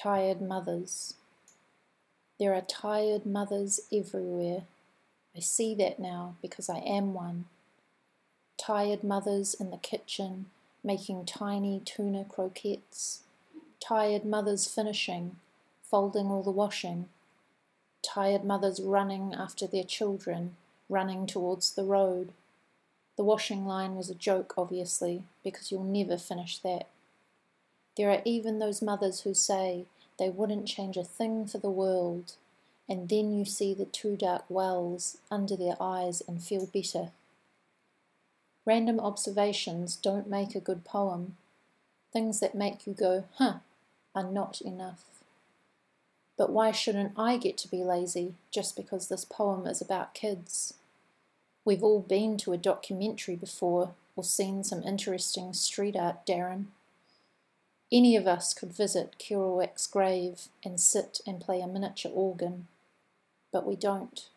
Tired mothers. There are tired mothers everywhere. I see that now because I am one. Tired mothers in the kitchen making tiny tuna croquettes. Tired mothers finishing, folding all the washing. Tired mothers running after their children, running towards the road. The washing line was a joke, obviously, because you'll never finish that. There are even those mothers who say they wouldn't change a thing for the world, and then you see the two dark wells under their eyes and feel better. Random observations don't make a good poem. Things that make you go, huh, are not enough. But why shouldn't I get to be lazy just because this poem is about kids? We've all been to a documentary before or seen some interesting street art, Darren. Any of us could visit Kerouac's grave and sit and play a miniature organ, but we don't.